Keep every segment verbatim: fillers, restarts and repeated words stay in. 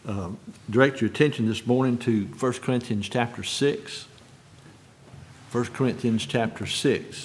uh, direct your attention this morning to First Corinthians chapter six. First Corinthians chapter six.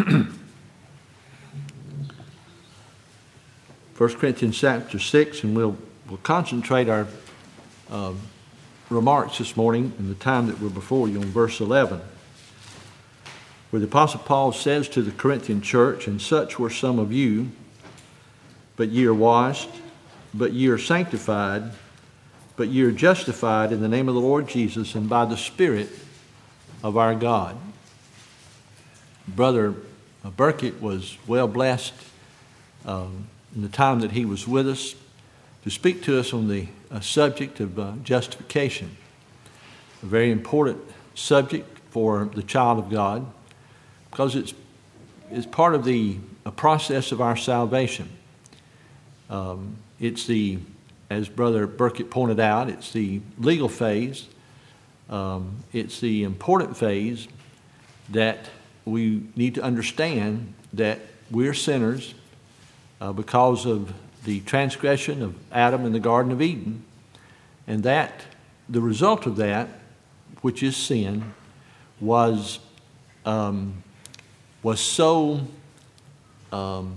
First Corinthians chapter six, and we'll, we'll concentrate our uh, remarks this morning in the time that we're before you on verse eleven, where the Apostle Paul says to the Corinthian church, "And such were some of you, but ye are washed, but ye are sanctified, but ye are justified in the name of the Lord Jesus and by the Spirit of our God." Brother Burkett was well blessed um, in the time that he was with us to speak to us on the uh, subject of uh, justification, a very important subject for the child of God because it's, it's part of the a process of our salvation. Um, it's the, as Brother Burkett pointed out, it's the legal phase. Um, it's the important phase that we need to understand that we're sinners uh, because of the transgression of Adam in the Garden of Eden, and that the result of that, which is sin, was um, was so um,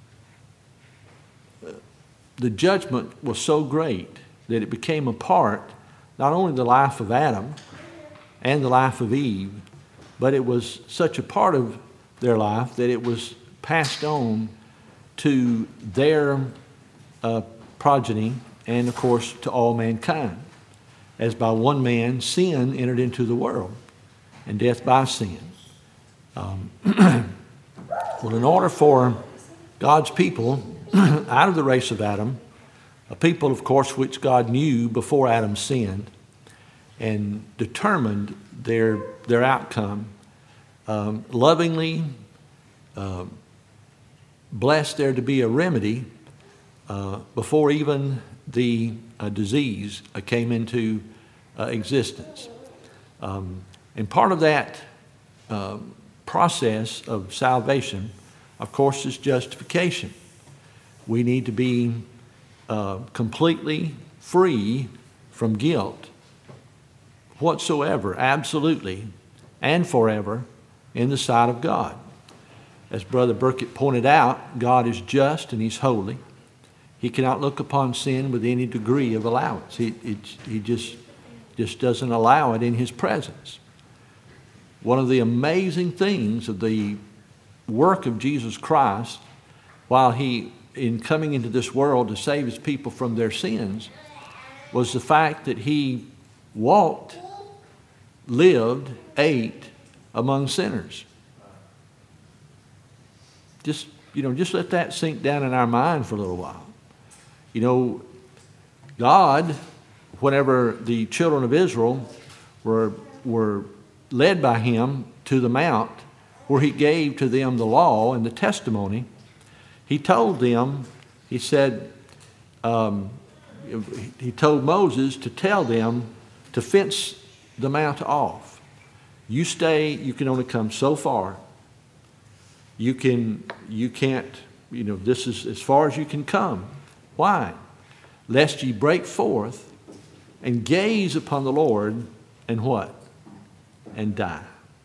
the judgment was so great that it became a part not only of the life of Adam and the life of Eve, but it was such a part of their life that it was passed on to their uh, progeny and, of course, to all mankind. As by one man, sin entered into the world, and death by sin. Um, well, in order for God's people out of the race of Adam, a people, of course, which God knew before Adam sinned and determined their their outcome, um, lovingly uh, blessed there to be a remedy uh, before even the uh, disease uh, came into uh, existence. Um, and part of that uh, process of salvation, of course, is justification. We need to be uh, completely free from guilt whatsoever, absolutely, and forever in the sight of God. As Brother Burkett pointed out, God is just and He's holy. He cannot look upon sin with any degree of allowance. He, it, he just, just doesn't allow it in His presence. One of the amazing things of the work of Jesus Christ, while He, in coming into this world to save His people from their sins, was the fact that He walked, lived, ate among sinners. Just, you know, just let that sink down in our mind for a little while. You know, God, whenever the children of Israel were, were led by Him to the mount where He gave to them the law and the testimony, He told them, He said, um, He told Moses to tell them to fence the mount off. You stay, you can only come so far. You can, you can't, you know, this is as far as you can come. Why? Lest ye break forth and gaze upon the Lord and what? And die.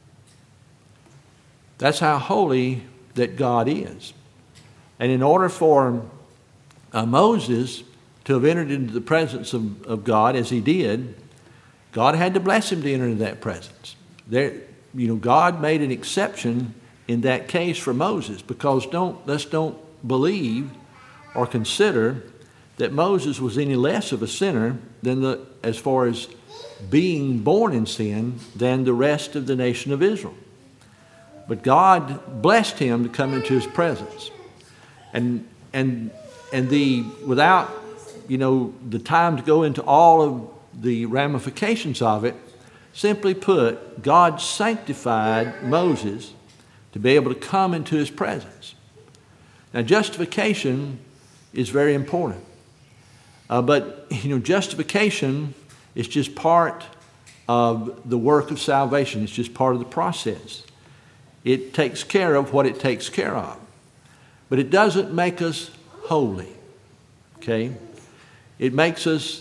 That's how holy that God is. And in order for uh, Moses to have entered into the presence of, of God as he did, God had to bless him to enter into that presence. There, you know, God made an exception in that case for Moses, because don't let's don't believe or consider that Moses was any less of a sinner than the as far as being born in sin than the rest of the nation of Israel. But God blessed him to come into His presence, and and and the without you know the time to go into all of the ramifications of it. Simply put, God sanctified Moses to be able to come into His presence. Now, justification is very important. Uh, but, you know, justification is just part of the work of salvation. It's just part of the process. It takes care of what it takes care of. But it doesn't make us holy. Okay? It makes us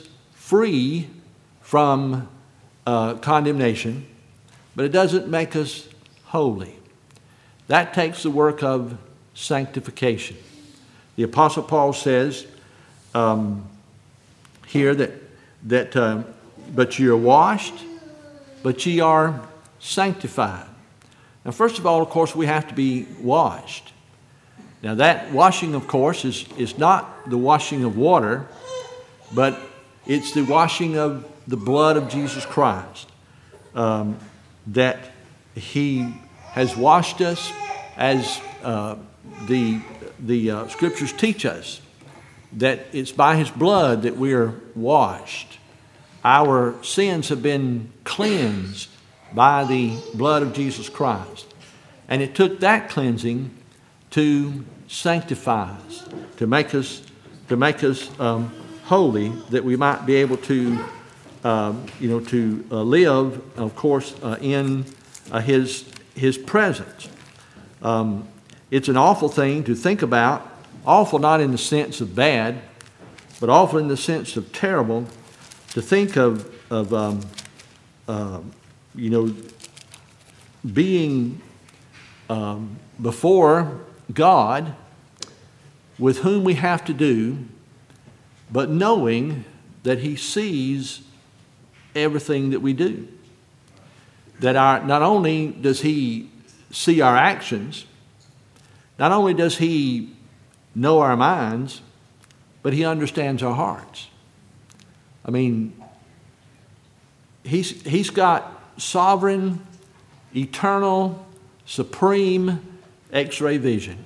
free from uh, condemnation, but it doesn't make us holy. That takes the work of sanctification. The Apostle Paul says um, here that, that uh, but ye are washed, but ye are sanctified. Now, first of all, of course, we have to be washed. Now, that washing, of course, is, is not the washing of water, but it's the washing of the blood of Jesus Christ. Um, that He has washed us as uh, the, the uh, Scriptures teach us, that it's by His blood that we are washed. Our sins have been cleansed by the blood of Jesus Christ. And it took that cleansing to sanctify us, to make us, to make us um, holy, that we might be able to, um, you know, to uh, live, of course, uh, in uh, His His presence. Um, it's an awful thing to think about. Awful not in the sense of bad, but awful in the sense of terrible. To think of of um, uh, you know being um, before God, with whom we have to do, but knowing that He sees everything that we do. That our, not only does He see our actions, not only does He know our minds, but He understands our hearts. I mean, He's, he's got sovereign, eternal, supreme X-ray vision.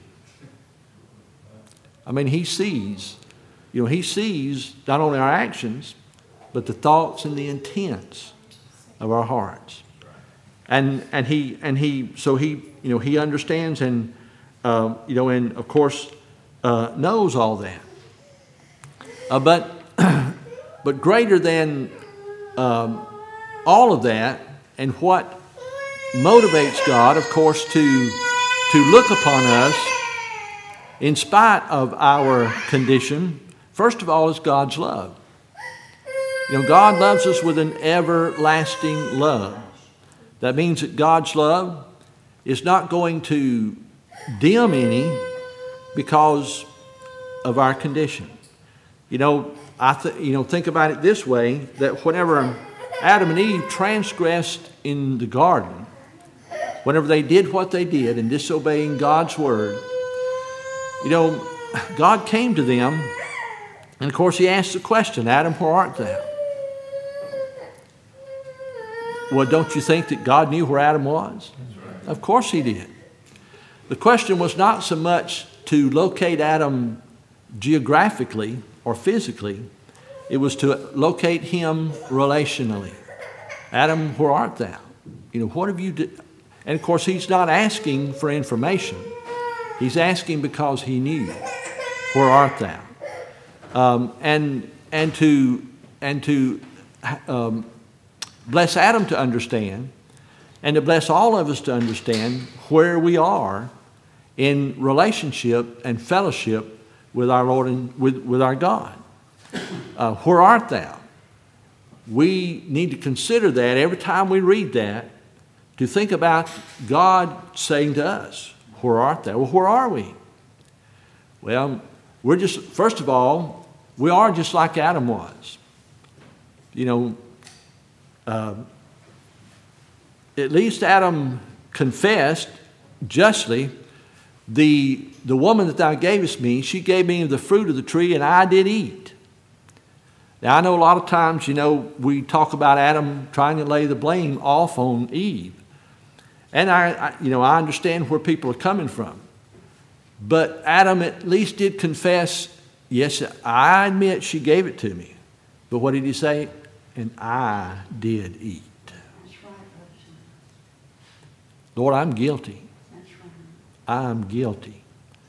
I mean, He sees, you know, He sees not only our actions, but the thoughts and the intents of our hearts. And and he and he so he you know he understands and uh, you know and of course uh, knows all that. Uh, but but greater than um, all of that, and what motivates God, of course, to to look upon us in spite of our condition, first of all, is God's love. You know, God loves us with an everlasting love. That means that God's love is not going to dim any because of our condition. You know, I th- you know, think about it this way, that whenever Adam and Eve transgressed in the garden, whenever they did what they did in disobeying God's word, you know, God came to them, and of course He asked the question, Adam, where art thou? Well, don't you think that God knew where Adam was? Of course He did. The question was not so much to locate Adam geographically or physically. It was to locate him relationally. Adam, where art thou? You know, what have you done? And of course, He's not asking for information. He's asking because He knew. Where art thou? Um, and and to and to um, bless Adam to understand, and to bless all of us to understand where we are in relationship and fellowship with our Lord and with, with our God. Uh, where art thou? We need to consider that every time we read that, to think about God saying to us, where art thou? Well, where are we? Well, we're just, first of all, we are just like Adam was. You know, uh, at least Adam confessed justly, the, the woman that thou gavest me, she gave me of the fruit of the tree, and I did eat. Now, I know a lot of times, you know, we talk about Adam trying to lay the blame off on Eve. And, I, I, you know, I understand where people are coming from. But Adam at least did confess, yes, I admit she gave it to me. But what did he say? And I did eat. That's right, Lord, I'm guilty. That's right. I'm guilty.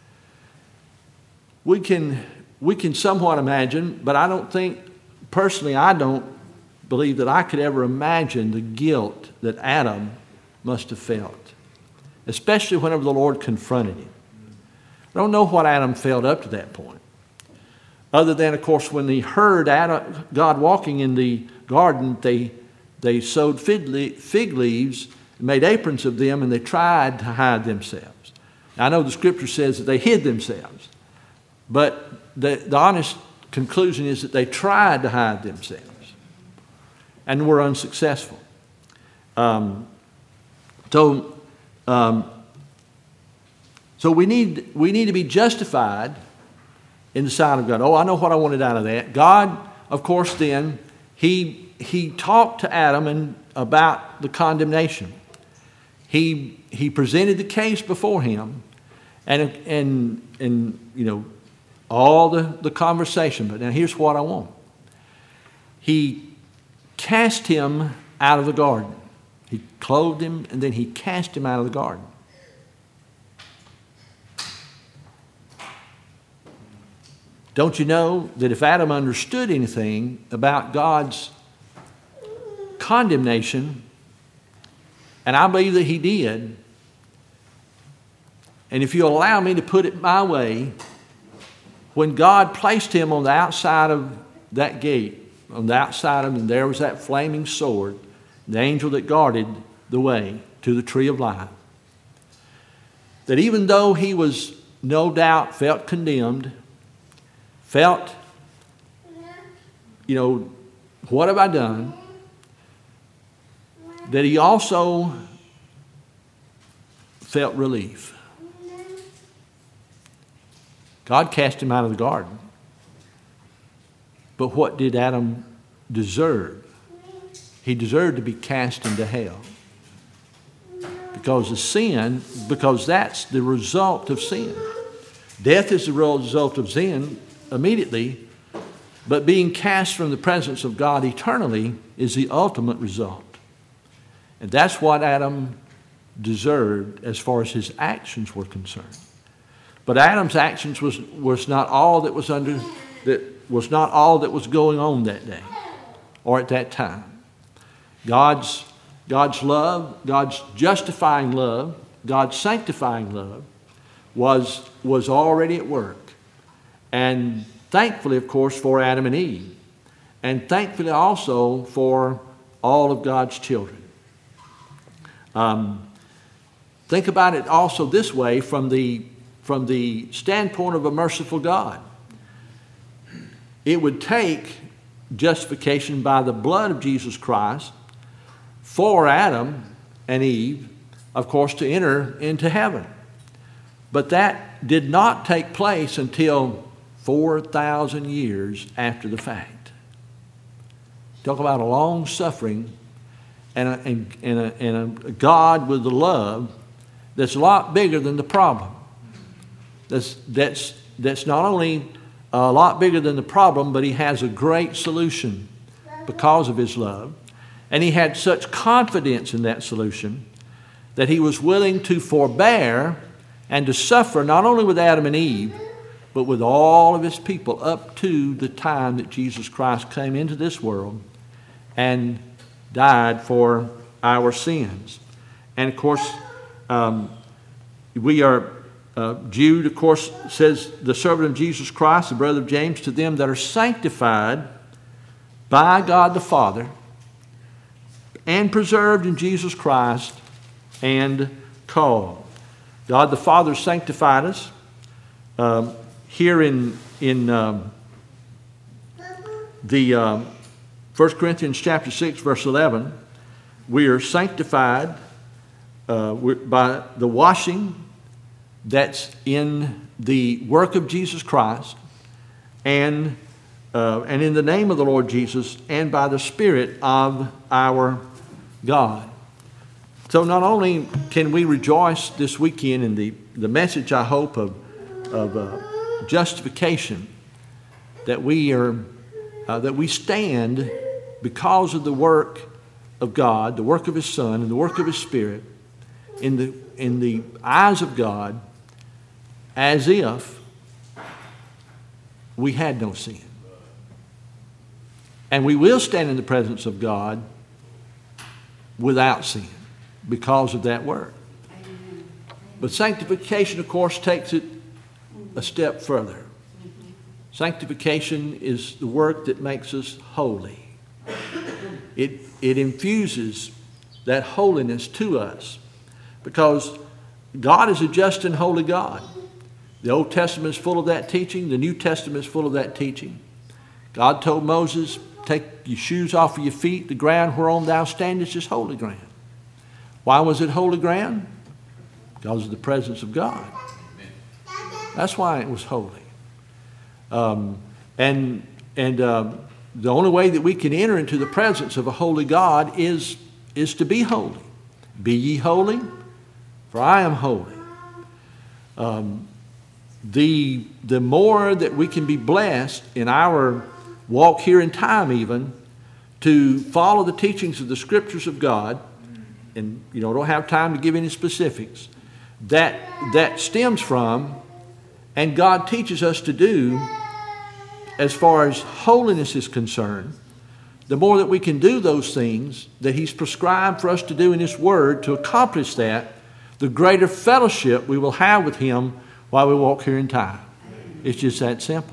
We can, we can somewhat imagine, but I don't think, personally, I don't believe that I could ever imagine the guilt that Adam must have felt, especially whenever the Lord confronted him. I don't know what Adam felt up to that point. Other than, of course, when they heard Adam, God walking in the garden, they, they sewed fig, le- fig leaves, made aprons of them, and they tried to hide themselves. Now, I know the Scripture says that they hid themselves, but the, the honest conclusion is that they tried to hide themselves and were unsuccessful. Um, so, um, so we need we need to be justified in the sight of God. Oh, I know what I wanted out of that. God, of course, then he he talked to Adam and about the condemnation. He he presented the case before him, and and and you know all the, the conversation. But now here's what I want. He cast him out of the garden. He clothed him, and then he cast him out of the garden. Don't you know that if Adam understood anything about God's condemnation, and I believe that he did, and if you allow me to put it my way, when God placed him on the outside of that gate, on the outside of him, there was that flaming sword, the angel that guarded the way to the tree of life. That even though he was no doubt felt condemned, felt, you know, what have I done? That he also felt relief. God cast him out of the garden. But what did Adam deserve? He deserved to be cast into hell. Because of sin, because that's the result of sin. Death is the result of sin immediately, but being cast from the presence of God eternally is the ultimate result. And that's what Adam deserved as far as his actions were concerned. But Adam's actions was, was not all that was under that was not all that was going on that day or at that time. God's God's love, God's justifying love, God's sanctifying love was was already at work. And thankfully, of course, for Adam and Eve. And thankfully also for all of God's children. Um, think about it also this way from the, from the standpoint of a merciful God. It would take justification by the blood of Jesus Christ for Adam and Eve, of course, to enter into heaven. But that did not take place until four thousand years after the fact. Talk about a long suffering and a, and, and, a, and a God with the love that's a lot bigger than the problem. That's, that's, that's not only a lot bigger than the problem, but he has a great solution because of his love. And he had such confidence in that solution that he was willing to forbear and to suffer not only with Adam and Eve, but with all of his people up to the time that Jesus Christ came into this world and died for our sins. And of course, um, we are, uh, Jude, of course, says, the servant of Jesus Christ, the brother of James, to them that are sanctified by God the Father and preserved in Jesus Christ and called. God the Father sanctified us. Um, here in, in um, the um, First Corinthians chapter six, verse eleven, we are sanctified uh, by the washing that's in the work of Jesus Christ and, uh, and in the name of the Lord Jesus and by the Spirit of our God. So not only can we rejoice this weekend in the, the message, I hope, of, of uh, justification, that we are uh, that we stand because of the work of God, the work of His Son, and the work of His Spirit in the in the eyes of God, as if we had no sin. And we will stand in the presence of God without sin because of that work. But sanctification, of course, takes it a step further. Sanctification is the work that makes us holy. It, it infuses that holiness to us because God is a just and holy God. The Old Testament is full of that teaching. The New Testament is full of that teaching. God told Moses, take your shoes off of your feet. The ground whereon thou standest is holy ground. Why was it holy ground? Because of the presence of God. That's why it was holy. Um, and and uh, the only way that we can enter into the presence of a holy God is, is to be holy. Be ye holy, for I am holy. Um, the, the more that we can be blessed in our walk here in time even to follow the teachings of the Scriptures of God, and you know, don't have time to give any specifics, that, that stems from, and God teaches us to do, as far as holiness is concerned, the more that we can do those things that He's prescribed for us to do in His Word to accomplish that, the greater fellowship we will have with Him while we walk here in time. It's just that simple.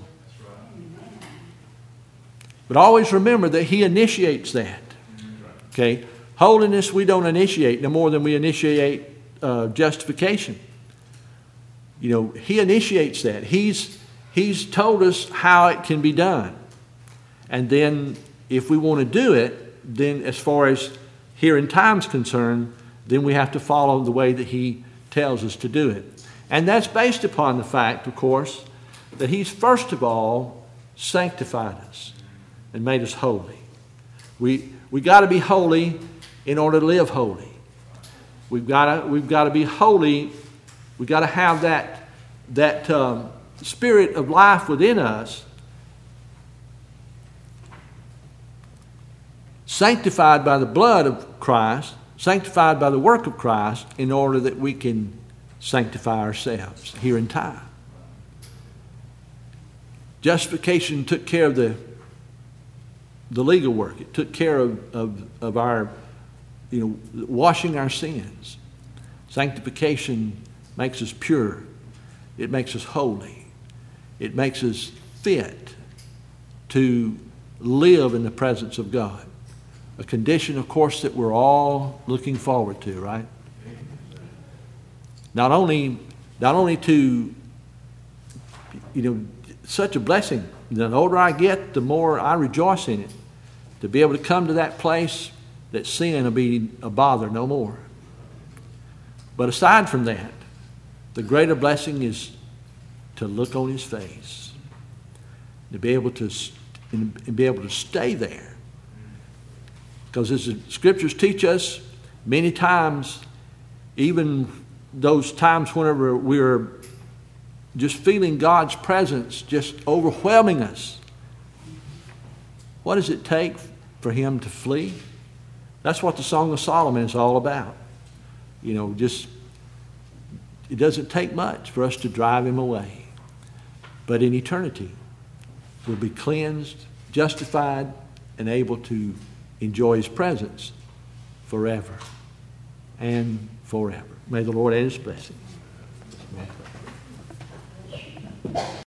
But always remember that He initiates that. Okay? Holiness we don't initiate no more than we initiate uh, justification. You know, He initiates that. He's, he's told us how it can be done. And then if we want to do it, then as far as here in time is concerned, then we have to follow the way that He tells us to do it. And that's based upon the fact, of course, that He's first of all sanctified us and made us holy. We we got to be holy in order to live holy. We've got to we've got to be holy. We've got to have that that um, spirit of life within us, sanctified by the blood of Christ, sanctified by the work of Christ, in order that we can sanctify ourselves here in time. Justification took care of the the legal work. It took care of, of, of our, you know, washing our sins. Sanctification makes us pure. It makes us holy. It makes us fit to live in the presence of God. A condition, of course, that we're all looking forward to, right? Not only, not only to, you know, such a blessing. The older I get, the more I rejoice in it. To be able to come to that place that sin will be a bother no more. But aside from that, the greater blessing is to look on His face. To be able to, and be able to stay there. Because as the Scriptures teach us, many times, even those times whenever we're just feeling God's presence just overwhelming us, what does it take for Him to flee? That's what the Song of Solomon is all about. You know, just, it doesn't take much for us to drive Him away. But in eternity, we'll be cleansed, justified, and able to enjoy His presence forever and forever. May the Lord add His blessings.